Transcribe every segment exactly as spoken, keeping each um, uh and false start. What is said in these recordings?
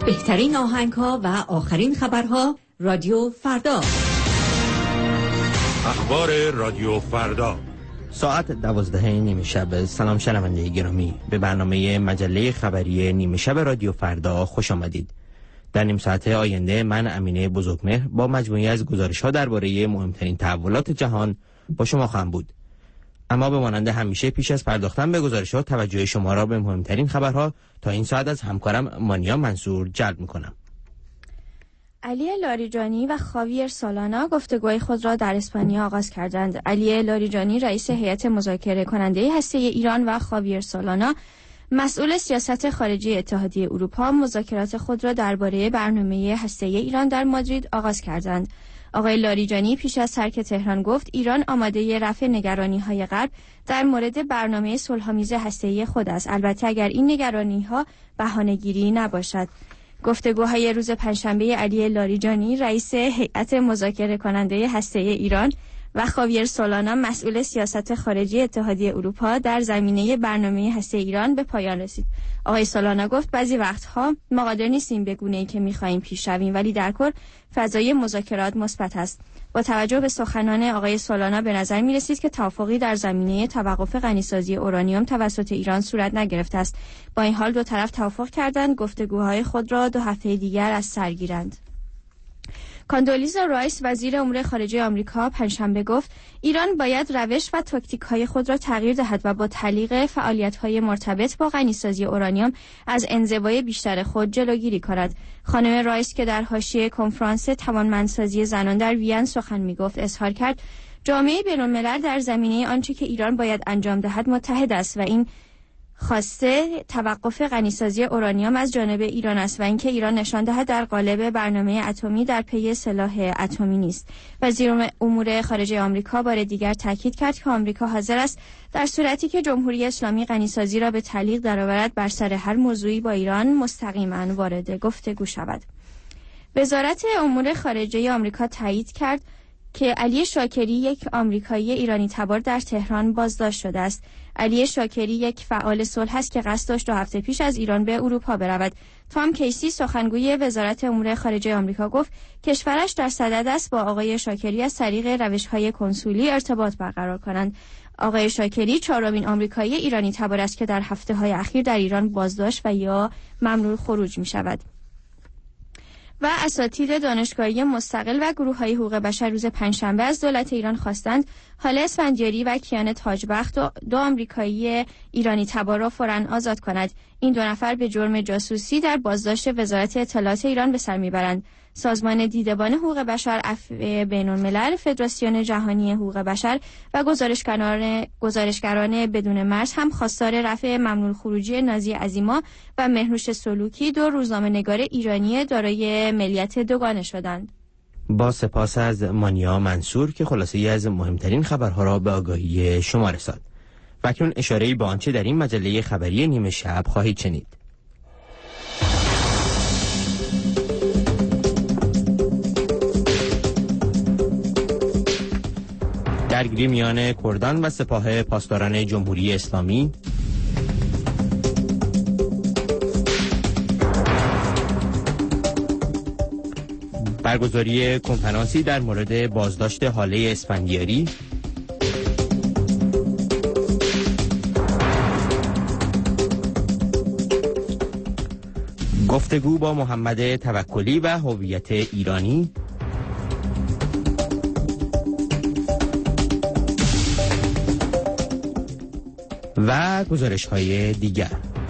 بهترین آهنگ‌ها و آخرین خبرها رادیو فردا. اخبار رادیو فردا ساعت دوازده نیمه شب. سلام شنونده گرامی، به برنامه مجله خبری نیمه شب رادیو فردا خوش آمدید. در نیم ساعت آینده من امینه بزرگمهر با مجموعی از گزارش‌ها درباره مهمترین تحولات جهان با شما خواهم بود. اما به مانند همیشه پیش از پرداختن به گزارش‌ها توجه شما را به مهمترین خبرها تا این ساعت از همکارم مانیا منصور جلب می‌کنم. علی لاریجانی و خاویر سولانا گفتگوی خود را در اسپانیا آغاز کردند. علی لاریجانی رئیس هیئت مذاکره کننده هسته ایران و خاویر سولانا مسئول سیاست خارجی اتحادیه اروپا مذاکرات خود را درباره برنامه هسته ایران در مادرید آغاز کردند. آقای لاریجانی پیش از ترک تهران گفت ایران آماده رفع نگرانی‌های غرب در مورد برنامه صلح‌آمیز هسته‌ای خود است، البته اگر این نگرانی‌ها بهانه‌گیری نباشد. گفتگوهای روز پنجشنبه علی لاریجانی رئیس هیئت مذاکره کننده هسته‌ای ایران و خاویر سولانا مسئول سیاست خارجی اتحادیه اروپا در زمینه برنامه هسته ایران به پایان رسید. آقای سولانا گفت بعضی وقتها ما قادر نیستیم به گونه‌ای که می‌خواهیم پیش رویم، ولی در کل فضای مذاکرات مثبت است. با توجه به سخنان آقای سولانا به نظر می‌رسید که توافقی در زمینه توقف غنیسازی اورانیوم توسط ایران صورت نگرفته است. با این حال دو طرف توافق کردند گفتگوهای خود را دو هفته دیگر از سر گیرند. کاندولیزا رایس وزیر امور خارجه آمریکا پنجشنبه گفت ایران باید روش و تاکتیک‌های خود را تغییر دهد و با تعلیق فعالیت‌های مرتبط با غنیسازی اورانیوم از انزوای بیشتر خود جلوگیری کند. خانم رایس که در حاشیه کنفرانس توانمندسازی زنان در وین سخن می‌گفت اظهار کرد جامعه بین‌الملل در زمینه آنچه که ایران باید انجام دهد متحد است و این خواسته توقف غنیسازی اورانیوم از جانب ایران است و اینکه ایران نشان دهد در قالب برنامه اتمی در پی سلاح اتمی نیست. وزیر امور خارجه آمریکا بار دیگر تاکید کرد که آمریکا حاضر است در صورتی که جمهوری اسلامی غنیسازی را به تعلیق درآورد بر سر هر موضوعی با ایران مستقیما وارد گفتگو شود. وزارت امور خارجه آمریکا تایید کرد که علی شاکری یک آمریکایی ایرانی تبار در تهران بازداشت شده است. علی شاکری یک فعال صلح است که قصد داشت دو هفته پیش از ایران به اروپا برود. تام کیسی سخنگوی وزارت امور خارجه آمریکا گفت کشورش در صدد است با آقای شاکری از طریق روش‌های کنسولی ارتباط برقرار کنند. آقای شاکری چهارمین آمریکایی ایرانی تبار است که در هفته‌های اخیر در ایران بازداشت و یا ممنوع خروج می‌شود. و اساتید دانشگاهی مستقل و گروه‌های حقوق بشر روز پنجشنبه از دولت ایران خواستند هاله اسفندیاری و کیان تاجبخت دو, دو آمریکایی ایرانی تبار را فوراً آزاد کند. این دو نفر به جرم جاسوسی در بازداشت وزارت اطلاعات ایران به سر میبرند. سازمان دیدبان حقوق بشر، عفو بین‌الملل، فدراسیون جهانی حقوق بشر و گزارشگران گزارشگران بدون مرز هم خواستار رفع ممنوع خروجی نازی عزیما و مهنوش سلوکی دو روزنامه‌نگار ایرانی دارای ملیت دوگانه شدند. با سپاس از مانیا منصور که خلاصه‌ای از مهمترین خبرها را به آگاهی شما رساند. و اکنون اشاره‌ای به آنچه در این مجله خبری نیمه شب خواهید شنید. درگیری میان کردان و سپاه پاسداران جمهوری اسلامی، برگزاری کنفرانسی در مورد بازداشت هاله اسفندیاری، گفتگو با محمد توکلی و هویت ایرانی و گزارش‌های دیگر.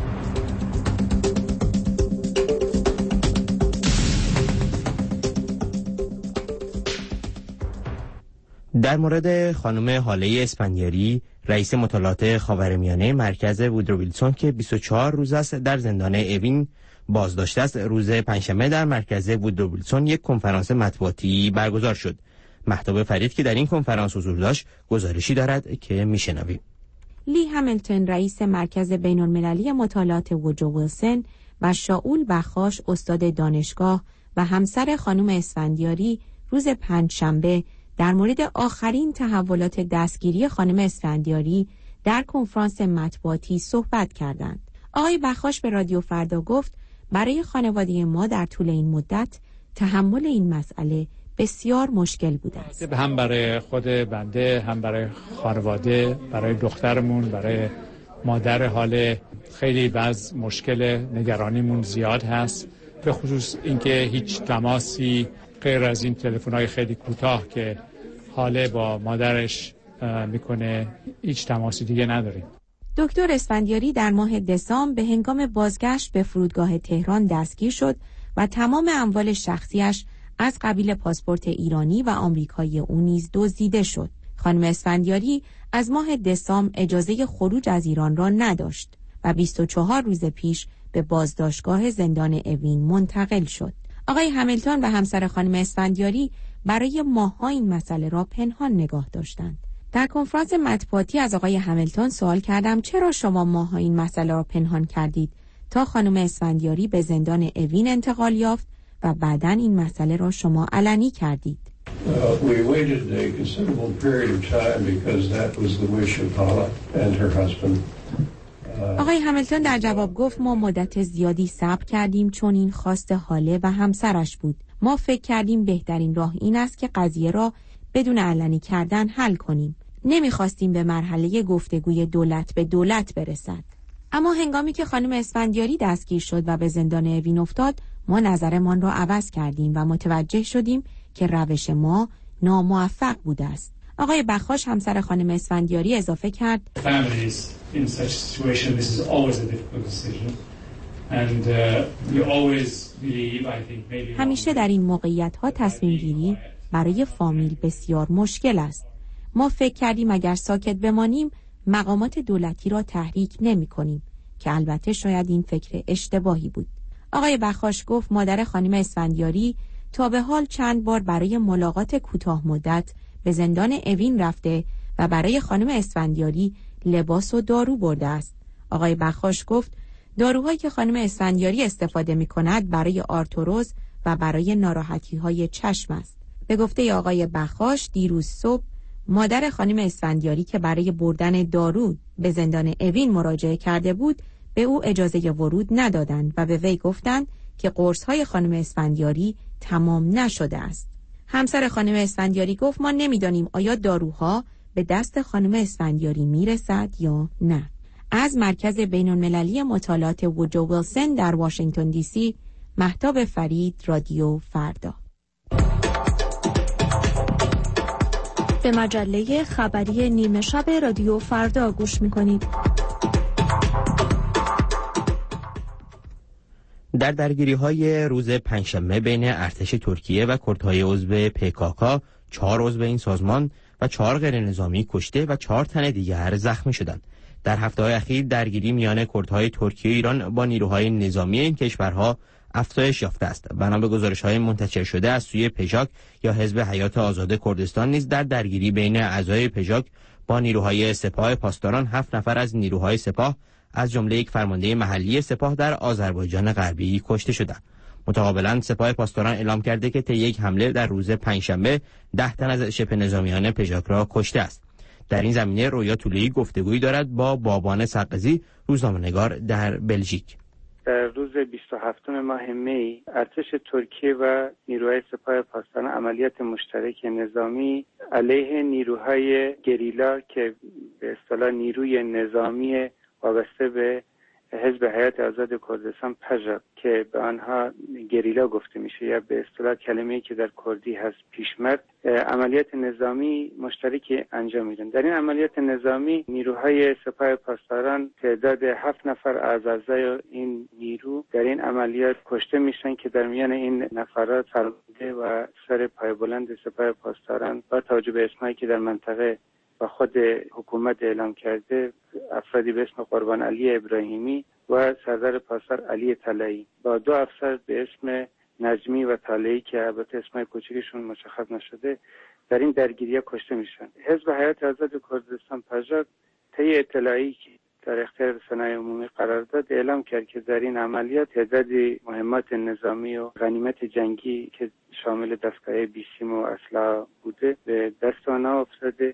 در مورد خانم هاله اسفندیاری، رئیس مطالعات خاورمیانه مرکز وودرو ویلسون که بیست و چهار روز است در زندان اوین بازداشته است، روز پنجشنبه در مرکز وودرو ویلسون یک کنفرانس مطبوعاتی برگزار شد. مهتاب فرید که در این کنفرانس حضور داشت گزارشی دارد که میشنویم. لی همیلتون رئیس مرکز بین‌المللی مطالعات وودرو ویلسون و شاول بخاش استاد دانشگاه و همسر خانم اسفندیاری روز پنجشنبه در مورد آخرین تحولات دستگیری خانم اسفندیاری در کنفرانس مطبوعاتی صحبت کردند. آقای بخاش به رادیو فردا گفت برای خانواده ما در طول این مدت تحمل این مسئله بسیار مشکل بوده است. هم برای خود بنده، هم برای خانواده، برای دخترمون، برای مادر حال خیلی بعض مشکل نگرانیمون زیاد هست، به خصوص اینکه هیچ تماسی غیر از این تلفن‌های خیلی کوتاه که حاله با مادرش میکنه، هیچ تماسی دیگه نداریم. دکتر اسفندیاری در ماه دسامبر به هنگام بازگشت به فرودگاه تهران دستگیر شد و تمام اموال شخصیش از قبیل پاسپورت ایرانی و آمریکایی او نیز دزدیده شد. خانم اسفندیاری از ماه دسامبر اجازه خروج از ایران را نداشت و بیست و چهار روز پیش به بازداشتگاه زندان اوین منتقل شد. آقای همیلتون و همسر خانم اسفندیاری برای ماه‌ها این مسئله را پنهان نگاه داشتند. در کنفرانس مطبوعاتی از آقای همیلتون سوال کردم چرا شما ماه‌ها این مسئله را پنهان کردید تا خانم اسفندیاری به زندان اوین انتقال یافت و بعداً این مسئله را شما علنی کردید. Uh, we waited a considerable period of time because that was the wish of Hala and her husband. آقای همیلتون در جواب گفت ما مدت زیادی صبر کردیم چون این خواست حاله و همسرش بود. ما فکر کردیم بهترین راه این است که قضیه را بدون علنی کردن حل کنیم. نمیخواستیم به مرحله گفتگوی دولت به دولت برسد. اما هنگامی که خانم اسفندیاری دستگیر شد و به زندان اوین افتاد، ما نظرمان را عوض کردیم و متوجه شدیم که روش ما ناموفق بوده است. آقای بخاش همسر خانم اسفندیاری اضافه کرد همیشه در این موقعیت ها تصمیم گیری برای فامیل بسیار مشکل است. ما فکر کردیم اگر ساکت بمانیم مقامات دولتی را تحریک نمی کنیم که البته شاید این فکر اشتباهی بود. آقای بخاش گفت مادر خانم اسفندیاری تا به حال چند بار برای ملاقات کوتاه مدت به زندان اوین رفته و برای خانم اسفندیاری لباس و دارو برده است. آقای بخاش گفت داروهایی که خانم اسفندیاری استفاده می کند برای آرتروز و برای ناراحتی های چشم است. به گفته آقای بخاش دیروز صبح مادر خانم اسفندیاری که برای بردن دارو به زندان اوین مراجعه کرده بود به او اجازه ورود ندادند و به وی گفتند که قرص‌های خانم اسفندیاری تمام نشده است. همسر خانم اسفندیاری گفت ما نمی‌دانیم آیا داروها به دست خانم اسفندیاری میرسد یا نه. از مرکز بین‌المللی مطالعات وودرو ویلسون در واشنگتن دی سی، مهتاب فرید، رادیو فردا. به مجله خبری نیمه شب رادیو فردا گوش می‌کنید. در درگیری‌های روز پنجشنبه بین ارتش ترکیه و کردهای عضو پیکاکا، چهار عضو این سازمان و چهار غیر نظامی کشته و چهار تن دیگر زخمی شدند. در هفته‌های اخیر درگیری میان کردهای ترکیه و ایران با نیروهای نظامی این کشورها افزایش یافته است. بنا به گزارش‌های منتشر شده از سوی پژاک یا حزب حیات آزاد کردستان نیز در درگیری بین اعضای پژاک با نیروهای سپاه پاسداران هفت نفر از نیروهای سپاه از جمله یک فرمانده محلی سپاه در آذربایجان غربی کشته شدند. متقابلا سپاه پاسداران اعلام کرده که طی یک حمله در روز پنجشنبه ده تن از شبه نظامیان پژاک را کشته است. در این زمینه رویا طوله‌ای گفتگویی دارد با بابان سقزی، روزنامه‌نگار در بلژیک. در روز بیست و هفتم ماه می ارتش ترکیه و نیروهای سپاه پاسداران عملیات مشترک نظامی علیه نیروهای گریلا که به اصطلاح نیروی نظامی وابسته به حزب حیات آزاد کردستان پژاک که به آنها گریلا گفته میشه یا به اصطلاح کلمه‌ای که در کردی هست پیشمرد، عملیات نظامی مشترکی انجام میدن. در این عملیات نظامی نیروهای سپاه پاسداران تعداد هفت نفر از اعضای این نیرو در این عملیات کشته میشن که در میان این نفرات فرمانده و سر پای بلند سپاه پاسداران با توجه به اسمایی که در منطقه و خود حکومت اعلام کرده، افرادی به اسم قربان علی ابراهیمی و سردار پاسدار علی طلایی با دو افسر به اسم نجمی و طلایی که البته اسمای کوچکشون مشخص نشده در این درگیری‌ها کشته میشن. حزب حیات آزاد کردستان پژاک طی اطلاعی که در اختیار رسانه‌های عمومی قرار داد اعلام کرد که در این عملیات تعدادی مهمات نظامی و غنیمت جنگی که شامل دستگاه بیسیم و اسلحه بوده به دست آنها افتاده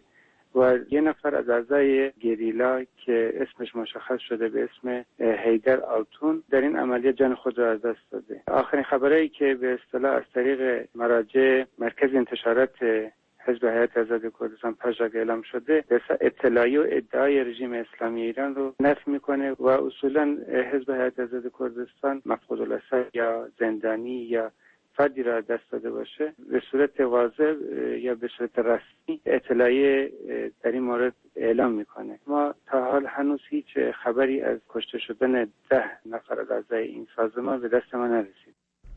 و یه نفر از اعضای گریلا که اسمش مشخص شده به اسم حیدر آلتون در این عملیات جان خود را از دست داده. آخرین خبرایی که به اصطلاح از طریق مراجع مرکز انتشارات حزب حیات آزاد کردستان پژاگ اعلام شده اطلاعی و ادعای رژیم اسلامی ایران رو نفی میکنه و اصولا حزب حیات آزاد کردستان مفقود الاثر یا زندانی یا فردی را دست داده باشه به صورت واضح یا به صورت رسمی اطلاعی در این مورد اعلام میکنه. ما تا حال هنوز هیچ خبری از کشته شدن ده نفر از اعضای این سازمان به دست ما نرسید.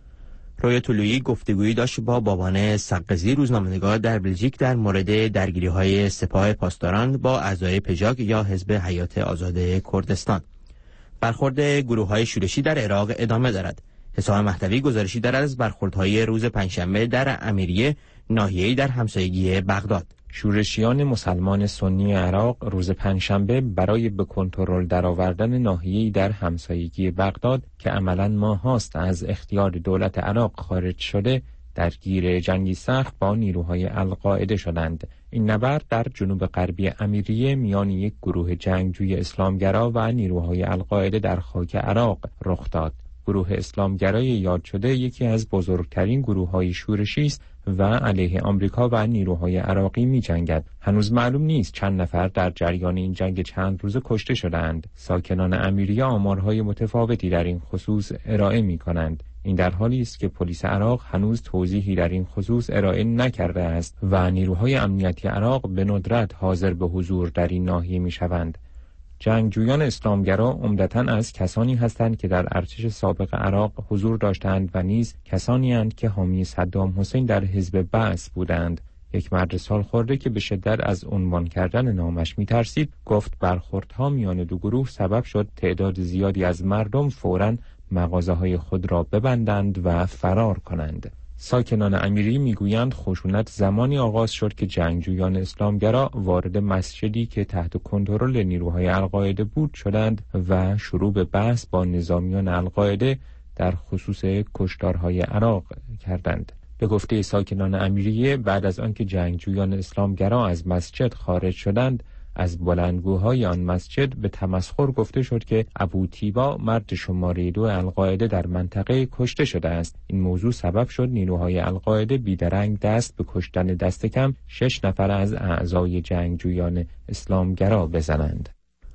رویا طلویی گفتگویی داشت با بابان سقزی روزنامه‌نگار در بلژیک در مورد درگیری‌های سپاه پاسداران با اعضای پژاگ یا حزب حیات آزاد کردستان. برخورد گروه‌های شورشی در عراق ادامه دارد. حسام مهدوی گزارشی دارد از برخوردهای روز پنجشنبه در امیریه ناحیه‌ای در همسایگی بغداد. شورشیان مسلمان سنی عراق روز پنجشنبه برای به کنترل درآوردن ناحیه‌ای در همسایگی بغداد که عملاً ماهاست از اختیار دولت عراق خارج شده درگیر جنگی سخت با نیروهای القاعده شدند. این نبرد در جنوب غربی امیریه میان یک گروه جنگجوی اسلامگرا و نیروهای القاعده در خاک عراق رخ داد. گروه اسلامگرای یاد شده یکی از بزرگترین گروه‌های شورشی است و علیه آمریکا و نیروهای عراقی می‌جنگد. هنوز معلوم نیست چند نفر در جریان این جنگ چند روزه کشته شده‌اند. ساکنان امیریه آمارهای متفاوتی در این خصوص ارائه می‌کنند. این در حالی است که پلیس عراق هنوز توضیحی در این خصوص ارائه نکرده است و نیروهای امنیتی عراق به ندرت حاضر به حضور در این ناحیه می‌شوند. جنگجویان اسلامگرا عمدتاً از کسانی هستند که در ارتش سابق عراق حضور داشتند و نیز کسانی اند که حامی صدام حسین در حزب بعث بودند. یک مرد سالخورده که به شدت از عنوان کردن نامش می‌ترسید گفت برخوردها میان دو گروه سبب شد تعداد زیادی از مردم فوراً مغازه‌های خود را ببندند و فرار کنند. ساکنان امیری میگویند خشونت زمانی آغاز شد که جنگجویان اسلامگرا وارد مسجدی که تحت کنترل نیروهای القاعده بود شدند و شروع به بحث با نظامیان القاعده در خصوص کشتارهای عراق کردند. به گفته ساکنان امیریه بعد از آنکه جنگجویان اسلامگرا از مسجد خارج شدند از بلندگوهای آن مسجد به تمسخر گفته شد که ابو تیبا مرد شماره دو القاعده در منطقه کشته شده است. این موضوع سبب شد نیروهای القاعده بیدرنگ دست به کشتن دست کم شش نفر از اعضای جنگجویان اسلامگرا بزنند.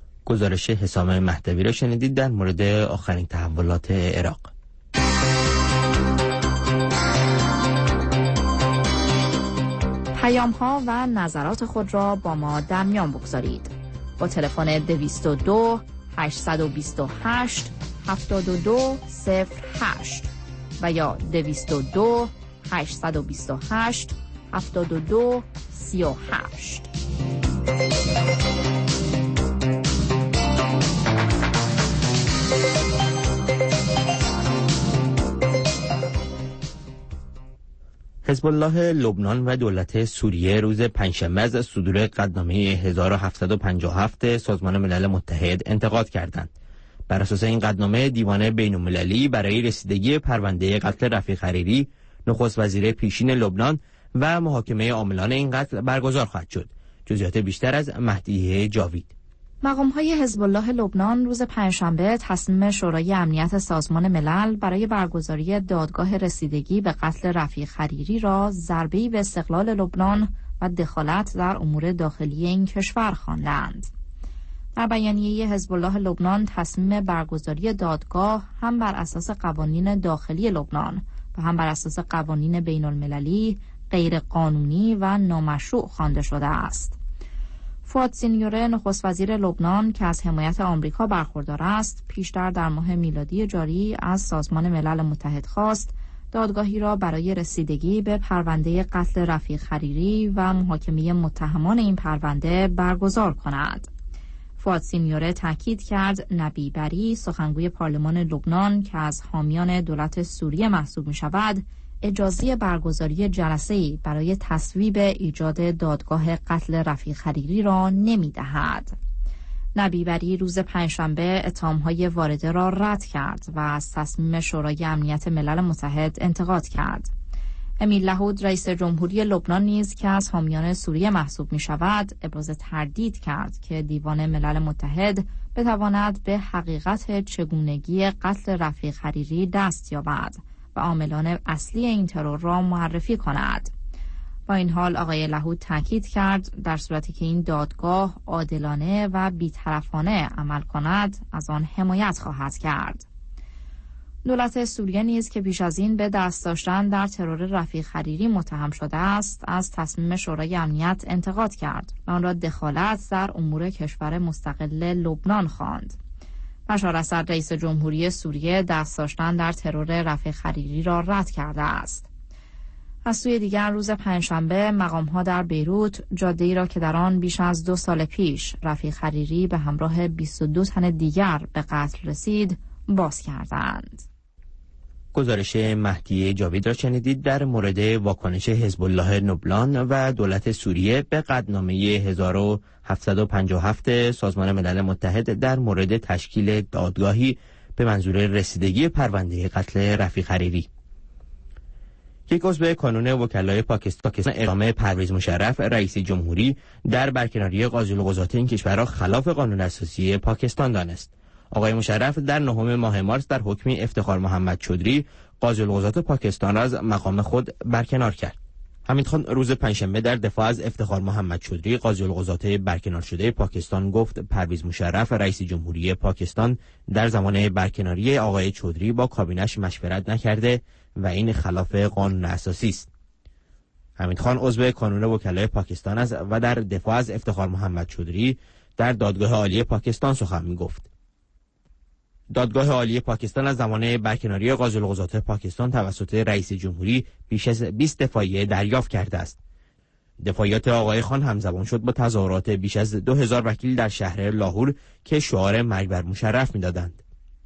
گزارش حسام مهدوی را شنیدید در مورد آخرین تحولات عراق. پیام ها و نظرات خود را با ما در میان بگذارید. با تلفن دویست و دو هشتصد و بیست و هشت هفتاد و دو صفر هشت و یا دویست و دو هشتصد و بیست و هشت هفتاد و دو سی و هشت. حزب الله لبنان و دولت سوریه روز پنجشنبه از صدور قطعنامه هزار و هفتصد و پنجاه و هفت سازمان ملل متحد انتقاد کردند. بر اساس این قطعنامه دیوان بین‌المللی برای رسیدگی پرونده قتل رفیق حریری نخست وزیر پیشین لبنان و محاکمه عاملان این قتل برگزار خواهد شد. جزئیات بیشتر از مهدی جاوید. مقام‌های حزب الله لبنان روز پنجشنبه تصمیم شورای امنیت سازمان ملل برای برگزاری دادگاه رسیدگی به قتل رفیق حریری را ضربه‌ای به استقلال لبنان و دخالت در امور داخلی این کشور خواندند. در بیانیه حزب الله لبنان تصمیم برگزاری دادگاه هم بر اساس قوانین داخلی لبنان و هم بر اساس قوانین بین‌المللی غیر قانونی و نامشروع خوانده شده است. فواد سینیوره نخست وزیر لبنان که از حمایت آمریکا برخوردار است، پیشتر در ماه میلادی جاری از سازمان ملل متحد خواست دادگاهی را برای رسیدگی به پرونده قتل رفیق حریری و محاکمه متهمان این پرونده برگزار کند. فواد سینیوره تاکید کرد نبی بری سخنگوی پارلمان لبنان که از حامیان دولت سوریه محسوب می شود اجازه برگزاری جلسه‌ای برای تصویب ایجاد دادگاه قتل رفیق حریری را نمی‌دهد. نبی بری روز پنجشنبه اتهام‌های وارده را رد کرد و از تصمیم شورای امنیت ملل متحد انتقاد کرد. امیل لهود رئیس جمهوری لبنان نیز که از حامیان سوریه محسوب می شود ابراز تردید کرد که دیوان ملل متحد بتواند به حقیقت چگونگی قتل رفیق حریری دست یابد و عاملان اصلی این ترور را معرفی کند. با این حال آقای لهود تاکید کرد در صورتی که این دادگاه عادلانه و بی‌طرفانه عمل کند از آن حمایت خواهد کرد. دولت سوریه نیز که پیش از این به دست داشتن در ترور رفیق حریری متهم شده است از تصمیم شورای امنیت انتقاد کرد و آن را دخالت در امور کشور مستقل لبنان خواند. بشار اسد رئیس جمهوری سوریه دست داشتن در ترور رفیق حریری را رد کرده است. از سوی دیگر روز پنجشنبه مقام‌ها در بیروت جاده‌ای را که در آن بیش از دو سال پیش رفیق حریری به همراه بیست و دو تن دیگر به قتل رسید باز کردند. گزارش مهدی جاوید را شنیدید در مورد واکنش حزب الله لبنان و دولت سوریه به قطعنامه هزار و هفتصد و پنجاه و هفت سازمان ملل متحد در مورد تشکیل دادگاهی به منظور رسیدگی پرونده قتل رفیق حریری. یک عضو کانون وکلای پاکستان اقدام پرویز مشرف رئیس جمهوری در برکناری قاضی القضاة این کشور را خلاف قانون اساسی پاکستان دانست. آقای مشرف در نهم ماه مارس در حکم افتخار محمد چودری قاضی القضاة پاکستان را از مقام خود برکنار کرد. حمید خان روز پنجشنبه در دفاع از افتخار محمد چودری قاضی القضاة برکنار شده پاکستان گفت پرویز مشرف رئیس جمهوری پاکستان در زمان برکناری آقای چودری با کابینش مشورت نکرده و این خلاف قانون اساسی است. حمید خان عضو کانون وکلای پاکستان است و در دفاع از افتخار محمد چودری در دادگاه عالی پاکستان سخن می‌گفت. دادگاه عالی پاکستان از زمان برکناری قاضی القضاة پاکستان توسط رئیس جمهوری بیش از بیست دفاعیه دریافت کرده است. دفاعیات آقای خان همزمان شد با تظاهرات بیش از دو هزار وکیل در شهر لاهور که شعار مرگ بر مشرف می‌دادند.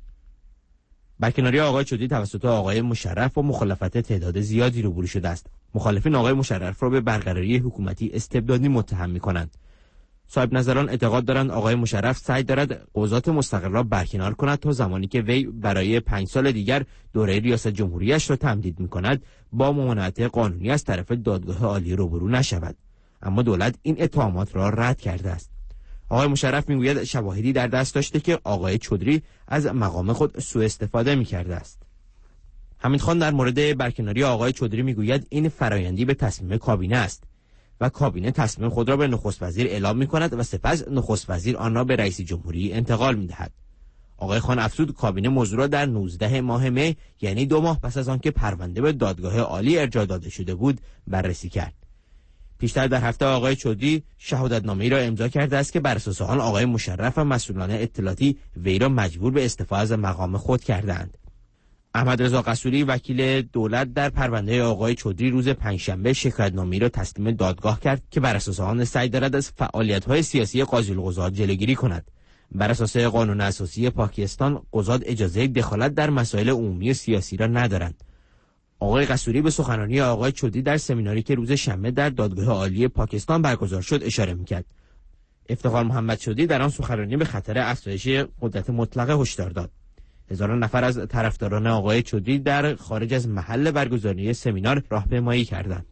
برکناری آقای چودری توسط آقای مشرف با مخالفت تعداد زیادی روبرو شده است. مخالفین آقای مشرف را به برقراری حکومتی استبدادی متهم می‌کنند. صاحب نظران اعتقاد دارند آقای مشرف سعی دارد قضات مستقل را برکنار کند تا زمانی که وی برای پنج سال دیگر دوره ریاست جمهوریش را تمدید می‌کند با ممانعت قانونی از طرف دادگاه عالی روبرو نشود. اما دولت این اتهامات را رد کرده است. آقای مشرف میگوید شواهدی در دست داشته که آقای چودری از مقام خود سوء استفاده می‌کرده است. حمید خان در مورد برکناری آقای چودری میگوید این فرایندی به تصمیم کابینه است و کابینه تصمیم خود را به نخست وزیر اعلام می‌کند و سپس نخست وزیر آن را به رئیس جمهوری انتقال می‌دهد. آقای خان افزود کابینه موضوع را در نوزدهم ماه می یعنی دو ماه پس از آن که پرونده به دادگاه عالی ارجاع داده شده بود بررسی کرد. پیشتر در هفته آقای چودری شهادتنامه‌ای را امضا کرده است که بر اساس آن آقای مشرف و مسئولان اطلاعاتی وی را مجبور به استعفا از مقام خود کردند. احمد رضا قصوری وکیل دولت در پرونده آقای چودری روز پنجشنبه شکایتنامه‌ای را تسلیم دادگاه کرد که بر اساس آن سعی دارد از فعالیت‌های سیاسی قاضی القضاة جلوگیری کند. بر اساس قانون اساسی پاکستان قضات اجازه دخالت در مسائل عمومی و سیاسی را ندارند. آقای قصوری به سخنرانی آقای چودری در سمیناری که روز شنبه در دادگاه عالی پاکستان برگزار شد اشاره می‌کرد. افتخار محمد چودری در آن سخنرانی به خطر افزایش قدرت مطلقه هشدار داد. هزاران نفر از طرفداران آقای چودری در خارج از محل برگزاری سمینار راهپیمایی کردند.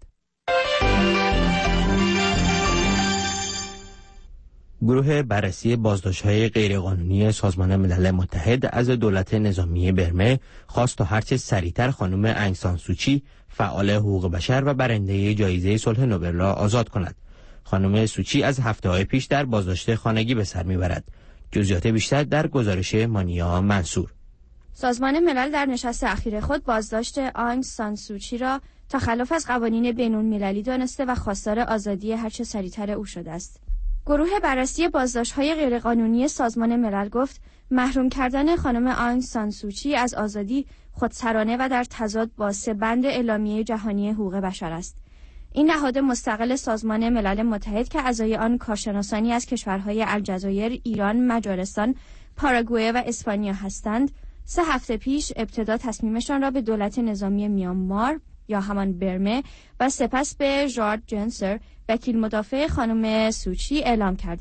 گروه بررسی بازداشت‌های غیرقانونی سازمان ملل متحد از دولت نظامی برمه خواست تا هرچه سریعتر خانم انگ سان سوچی فعال حقوق بشر و برنده جایزه صلح نوبل را آزاد کند. خانم سوچی از هفته‌های پیش در بازداشت خانگی به سر می‌برد. جزئیات بیشتر در گزارش مانیا منصور. سازمان ملل در نشست اخیر خود بازداشت آنگ سان سوچی را تخلف از قوانین بین‌المللی دانسته و خواستار آزادی هرچه سریعتر او شده است. گروه بررسی بازداشت‌های غیرقانونی سازمان ملل گفت محروم کردن خانم آنگ سان سوچی از آزادی خودسرانه و در تضاد با سه بند اعلامیه جهانی حقوق بشر است. این نهاد مستقل سازمان ملل متحد که اعضای آن کارشناسانی از کشورهای الجزایر، ایران، مجارستان، پاراگوئه و اسپانیا هستند، سه هفته پیش ابتدا تصمیمشان را به دولت نظامی میانمار یا همان برمه و سپس به ژارج جنسر وکیل مدافع خانم سوچی اعلام کردند.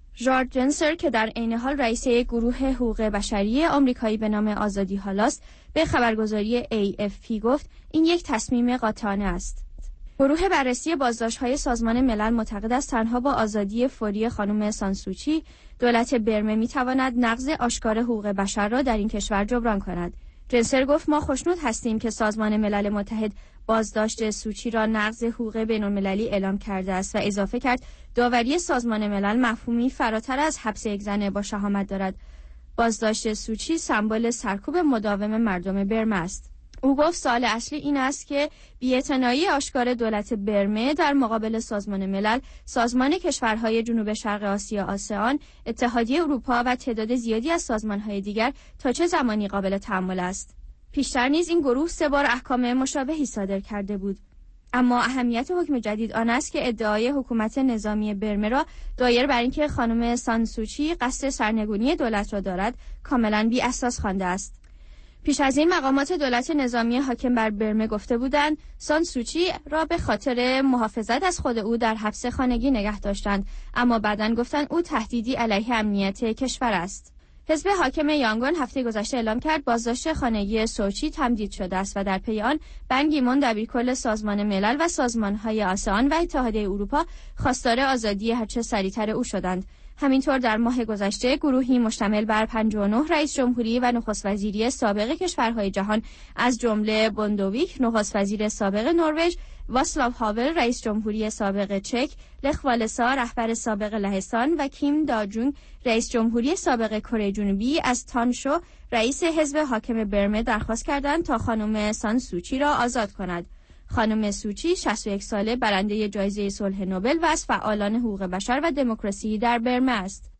ژارج جنسر که در عین حال رئیس گروه حقوق بشری آمریکایی به نام آزادی حالاست، به خبرگزاری ای اف پی گفت این یک تصمیم قاطعانه است. گروه بررسی بازداشت‌های سازمان ملل معتقد است تنها با آزادی فوری خانم سانسوچی دولت برمه می‌تواند نقض آشکار حقوق بشر را در این کشور جبران کند. جنسر گفت ما خوشنود هستیم که سازمان ملل متحد بازداشت سوچی را نقض حقوق بین‌المللی اعلام کرده است و اضافه کرد داوری سازمان ملل مفهومی فراتر از حبس یک زن با شهامت دارد. بازداشت سوچی سمبل سرکوب مداوم مردم برمه است. او گفت سوال اصلی این است که بی‌اعتنایی آشکار دولت برمه در مقابل سازمان ملل، سازمان کشورهای جنوب شرق آسیا آسئان، اتحادیه اروپا و تعداد زیادی از سازمانهای دیگر تا چه زمانی قابل تحمل است. پیشتر نیز این گروه سه بار احکام مشابهی صادر کرده بود. اما اهمیت حکم جدید آن است که ادعای حکومت نظامی برمه را دایر بر اینکه خانم سانسوچی قصد سرنگونی دولت را دارد کاملا بی اساس خوانده است. پیش از این مقامات دولت نظامی حاکم بر برمه گفته بودند سانسوچی را به خاطر محافظت از خود او در حبس خانگی نگه داشتند، اما بعداً گفتند او تهدیدی علیه امنیت کشور است. حزب حاکم یانگون هفته گذشته اعلام کرد بازداشت خانگی سوچی تمدید شده است و در پی آن بن کی مون دبیرکل سازمان ملل و سازمان‌های آسئان و اتحادیه اروپا خواستار آزادی هرچه سریعتر او شدند. همینطور در ماه گذشته گروهی مشتمل بر پنجاه و نه رئیس جمهوری و نخست وزیری سابق کشورهای جهان از جمله بوندویک نخست وزیر سابق نروژ، واسلاو هاول رئیس جمهوری سابق چک، لخ والسا رهبر سابق لهستان و کیم داجونگ رئیس جمهوری سابق کره جنوبی از تانشو رئیس حزب حاکم برمه درخواست کردند تا خانم سانسوچی را آزاد کند. خانم سوچی شصت و یک ساله برنده جایزه صلح نوبل و از فعالان حقوق بشر و دموکراسی در برمه است.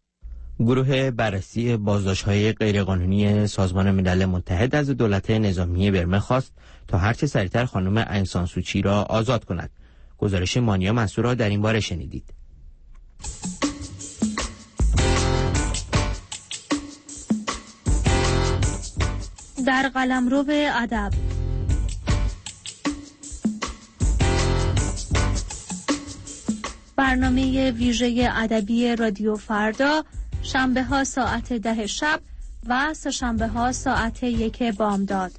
گروه بررسی بازداشت‌های غیرقانونی سازمان ملل متحد از دولت نظامی برمه خواست تا هرچه سریعتر خانم آنگ سان سوچی را آزاد کند. گزارش مانیا منصور را در این باره شنیدید. در قلمرو ادب برنامه ویژه ادبی رادیو فردا، شنبه ها ساعت ده شب و سه‌شنبه ها ساعت یک بامداد.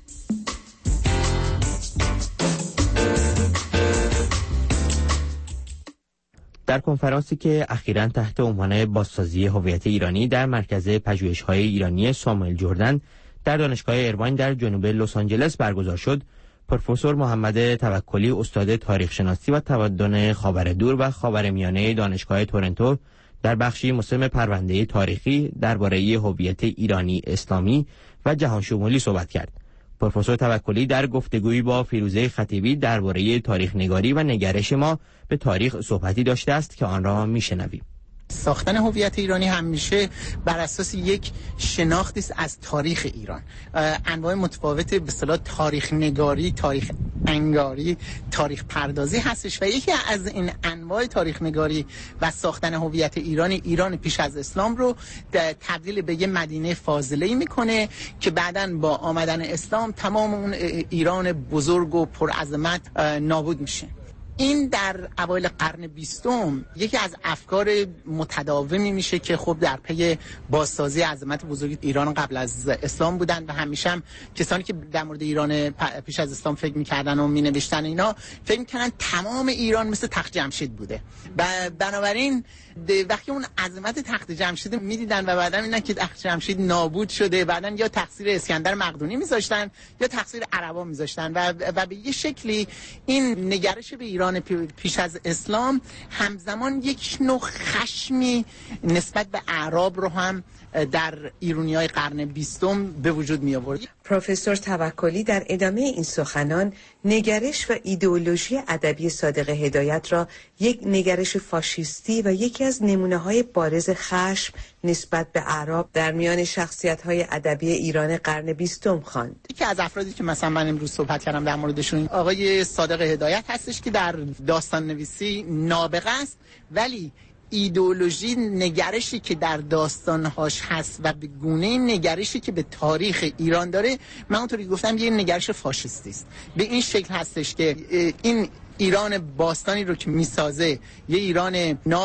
در کنفرانسی که اخیراً تحت عنوان بازسازی هویت ایرانی در مرکز پژوهش‌های ایرانی ساموئل جردن در دانشگاه ایرواین در جنوب لس آنجلس برگزار شد، پروفسور محمد توکلی استاد تاریخ شناسی و تمدن خاوردور و خاورمیانه دانشگاه تورنتو در بخشی مسلم پرونده تاریخی درباره هویت ایرانی اسلامی و جهان شمولی صحبت کرد. پروفسور توکلی در گفتگویی با فیروزه خطیبی درباره تاریخ نگاری و نگرش ما به تاریخ صحبتی داشته است که آن را میشنویم. ساختن هویت ایرانی همیشه بر اساس یک شناختی است از تاریخ ایران. انواع متفاوت به اصطلاح تاریخ نگاری، تاریخ انگاری، تاریخ پردازی هستش و یکی از این انواع تاریخ نگاری و ساختن هویت ایرانی، ایران پیش از اسلام رو تبدیل به یه مدینه فاضله‌ای میکنه که بعداً با آمدن اسلام تمام اون ایران بزرگ و پرعظمت نابود میشه. این در اوایل قرن بیستم یکی از افکار متداومی میشه که خب در پی بازسازی عظمت بزرگ ایران قبل از اسلام بودن و همیشه هم کسانی که در مورد ایران پیش از اسلام فکر میکردن و مینوشتن اینا فکر میکردن تمام ایران مثل تخت جمشید بوده و بنابراین وقتی اون عظمت تخت جمشید میدیدن و بعدن اینا که تخت جمشید نابود شده، بعدن یا تقصیر اسکندر مقدونی میذاشتن یا تقصیر عربا میذاشتن و و به یه شکلی این نگرش به ایران پیش از اسلام همزمان یک نوع خشمی نسبت به اعراب رو هم در ایرانیای قرن بیستم به وجود می آورد. پروفسور توکلی در ادامه این سخنان نگرش و ایدئولوژی ادبی صادق هدایت را یک نگرش فاشیستی و یکی از نمونه‌های بارز خشم نسبت به اعراب در میان شخصیت‌های ادبی ایران قرن بیستم خواند. یکی از افرادی که مثلا من امروز صحبت کردم در موردشون آقای صادق هدایت هستش که در داستان نویسی نابغه است، ولی ایدئولوژی نگرشی که در داستانهاش هست و به گونه نگرشی که به تاریخ ایران داره، من اونطوری گفتم یه نگرش فاشیستی است. به این شکل هستش که این ایران باستانی رو که میسازه یه ایران ناب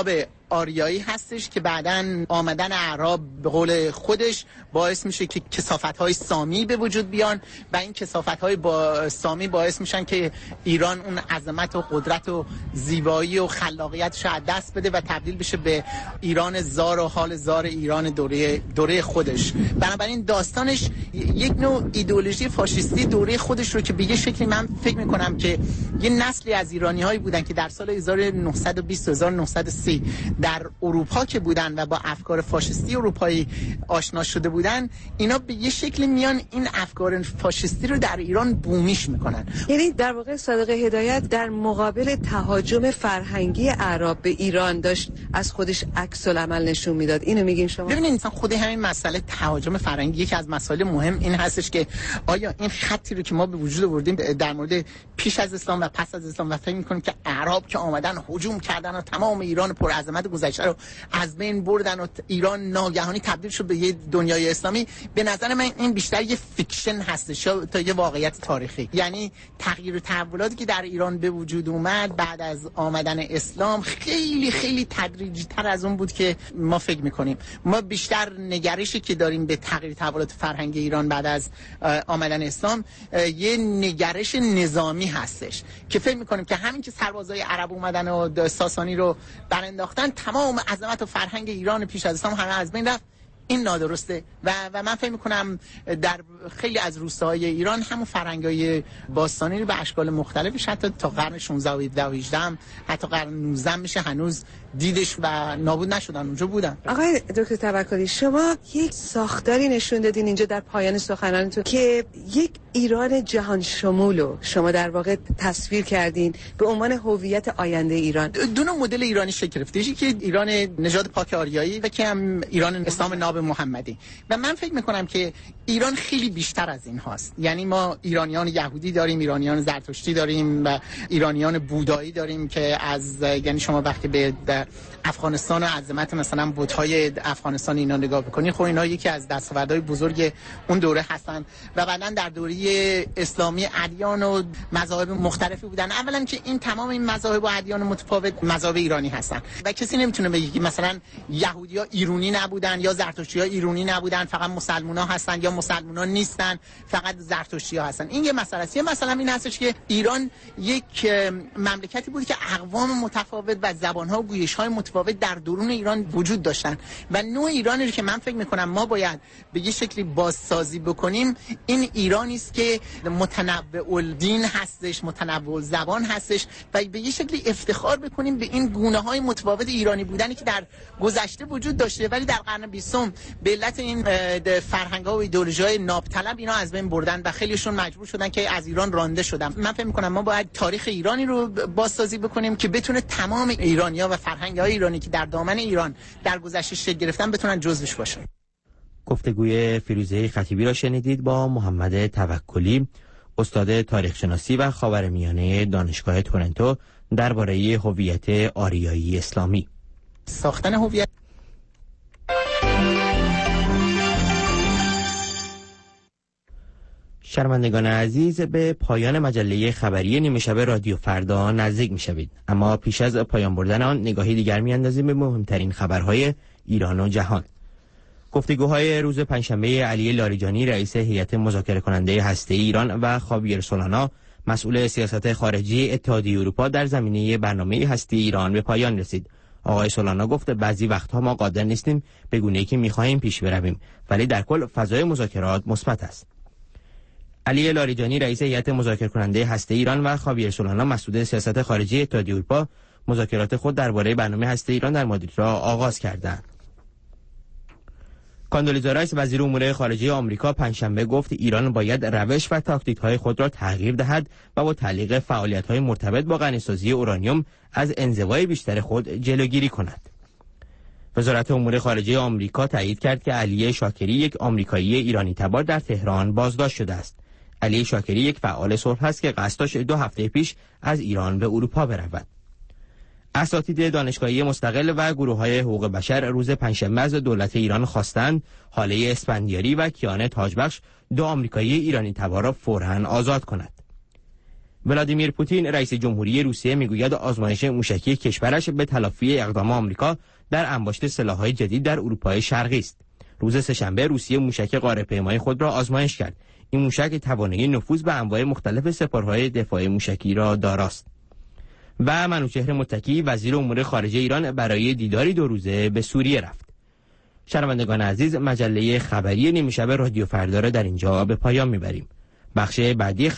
آریایی هستش که بعداً آمدن اعراب به قول خودش باعث میشه که کثافت‌های سامی به وجود بیان و این کثافت‌های با سامی باعث میشن که ایران اون عظمت و قدرت و زیبایی و خلاقیتش از دست بده و تبدیل بشه به ایران زار و حال زار ایران دوره دوره خودش. بنابراین داستانش یک نوع ایدئولوژی فاشیستی دوره خودش رو که به یه شکلی من فکر میکنم که یه نسلی از ایرانی‌هایی بودن که در سال هزار و نهصد و بیست هزار و نهصد و سی در اروپا که بودن و با افکار فاشیستی اروپایی آشنا شده بودن، اینا به یه شکلی میان این افکار فاشیستی رو در ایران بومیش میکنن. یعنی در واقع صادق هدایت در مقابل تهاجم فرهنگی اعراب به ایران داشت از خودش عکس العمل نشون میداد. اینو میگین شما؟ ببینید مثلا خود همین مسئله تهاجم فرهنگی یکی از مسائل مهم این هستش که آیا این خطی رو که ما به وجود آوردیم در مورد پیش از اسلام و پس از اسلام و فکر میکنیم که اعراب که آمدن هجوم کردن و تمام ایران پر عظمت گذشته رو از بین بردن و ایران ناگهانی تبدیل شد به یه دنیای اسلامی، به نظر من این بیشتر یه فیکشن هستش تا یه واقعیت تاریخی. یعنی تغییر و تحولاتی که در ایران به وجود اومد بعد از آمدن اسلام خیلی خیلی تدریجی تر از اون بود که ما فکر میکنیم. ما بیشتر نگرشی که داریم به تغییر تحولات فرهنگی ایران بعد از آمدن اسلام یه نگرش نظامی هستش که فکر میکنیم که همین که سربازای عرب اومدن و ساسانی رو برانداختن تمام عظمت و فرهنگ ایران پیش از اسلام همه از بین رفت. این نادرسته و و من فکر می‌کنم در خیلی از روستاهای ایران همون فرهنگ‌های باستانی رو به اشکال مختلفش حتی تا قرن شانزده و هفده و هجده هم حتی قرن نوزده میشه هنوز دیدش و نابود نشدن، اونجا بودن. آقای دکتر توکلی، شما یک ساختاری نشون دادین اینجا در پایان سخنانتون که یک ایران جهان شمولو شما در واقع تصویر کردین به عنوان هویت آینده ایران. دو نوع مدل ایرانی شکل گرفته، یکی که ایران نژاد پاک آریایی و که هم ایران اسلام ناب محمدی. و من فکر میکنم که ایران خیلی بیشتر از این هاست. یعنی ما ایرانیان یهودی داریم، ایرانیان زرتشتی داریم و ایرانیان بودایی داریم که از یعنی شما وقتی به افغانستان و عظمت مثلا بت‌های افغانستان اینا نگاه بکنید، خب اینا یکی از دستاوردهای بزرگ اون دوره هستن و بعدن در دوره اسلامی ادیان و مذاهب مختلفی بودن. اولا که این تمام این مذاهب و ادیان متفاوت مذاهب ایرانی هستن و کسی نمیتونه بگه که مثلا یهودی‌ها ایرانی نبودن یا زرتشتی‌ها ایرانی نبودن، فقط مسلمان‌ها هستن یا مسلمان‌ها نیستن فقط زرتشتی‌ها هستن. این یه مسئله است. یه مسئله این هستش که ایران یک مملکتی بود که اقوام متفاوت و زبان‌ها و گویش‌های متفاوت در درون ایران وجود داشتن و نوع ایرانی رو که من فکر می‌کنم ما باید به یه شکلی بازسازی بکنیم این ایرانی است که متنوع الدین هستش، متنوع الزبان هستش و به یه شکلی افتخار بکنیم به این گونه‌های متفاوت ایرانی بودنی که در گذشته وجود داشته ولی در قرن بیستم به علت این فرهنگ‌ها و ایدئولوژی‌های نابطلب اینا از بین بردن و خیلیشون مجبور شدن که از ایران رانده شدن. من فکر می‌کنم ما باید تاریخ ایرانی رو بازسازی بکنیم که بتونه تمام ایرانی‌ها و فرهنگ‌های ایرانی که در دامن ایران در گذشته شکل گرفتن بتونن جزوش باشن. گفتگوی فیروزه خطیبی را شنیدید با محمد توکلی، استاد تاریخ شناسی و خاورمیانه دانشگاه تورنتو درباره هویت آریایی اسلامی. ساختن هویت شنوندگان عزیز، به پایان مجله خبری نیمه شب رادیو فردا نزدیک می‌شوید، اما پیش از پایان بردن آن نگاهی دیگر می‌اندازیم به مهمترین خبرهای ایران و جهان. گفتگوهای روز پنجشنبه علی لاریجانی رئیس هیئت مذاکره کننده هسته‌ای ایران و خاویر سولانا مسئول سیاست خارجی اتحادیه اروپا در زمینه برنامه هسته‌ای ایران به پایان رسید. آقای سولانا گفت بعضی وقتها ما قادر نیستیم به گونه‌ای که می‌خواهیم پیش برویم، ولی در کل فضای مذاکرات مثبت است. علی لاریجانی رئیس هیئت مذاکره کننده هسته‌ای ایران و خاویر سولانا مسئول سیاست خارجی اتحادیه اروپا مذاکرات خود درباره برنامه هسته‌ای ایران در مادرید را آغاز کردند. کاندولیزا رایس وزیر امور خارجه آمریکا پنجشنبه گفت ایران باید روش و تاکتیک‌های خود را تغییر دهد و با تعلیق فعالیت‌های مرتبط با غنیسازی اورانیوم از انزوای بیشتر خود جلوگیری کند. وزارت امور خارجه آمریکا تایید کرد که علی شاکری یک آمریکایی ایرانی تبار در تهران بازداشت شده است. علی شاکری یک فعال صلح است که قصد داشت دو هفته پیش از ایران به اروپا برود. اساتید دانشگاهی مستقل و گروه‌های حقوق بشر روز پنجشنبه از دولت ایران خواستند حاله اسفندیاری و کیان تاجبخش دو آمریکایی ایرانی تبار را فوراً آزاد کند. ولادیمیر پوتین رئیس جمهوری روسیه میگوید آزمایش موشکی کشورش به تلافی اقدام آمریکا در انباشت سلاح‌های جدید در اروپای شرقی است. روز سه‌شنبه روسیه موشک قاره‌پیمای خود را آزمایش کرد. این موشک توانایی نفوذ به انواع مختلف سپرهای دفاعی موشکی را داراست. و منوچهر متکی وزیر امور خارجه ایران برای دیداری دو روزه به سوریه رفت. شنوندگان عزیز، مجله خبری نیمه شب رادیو فردا را در اینجا به پایان میبریم. بخش بعدی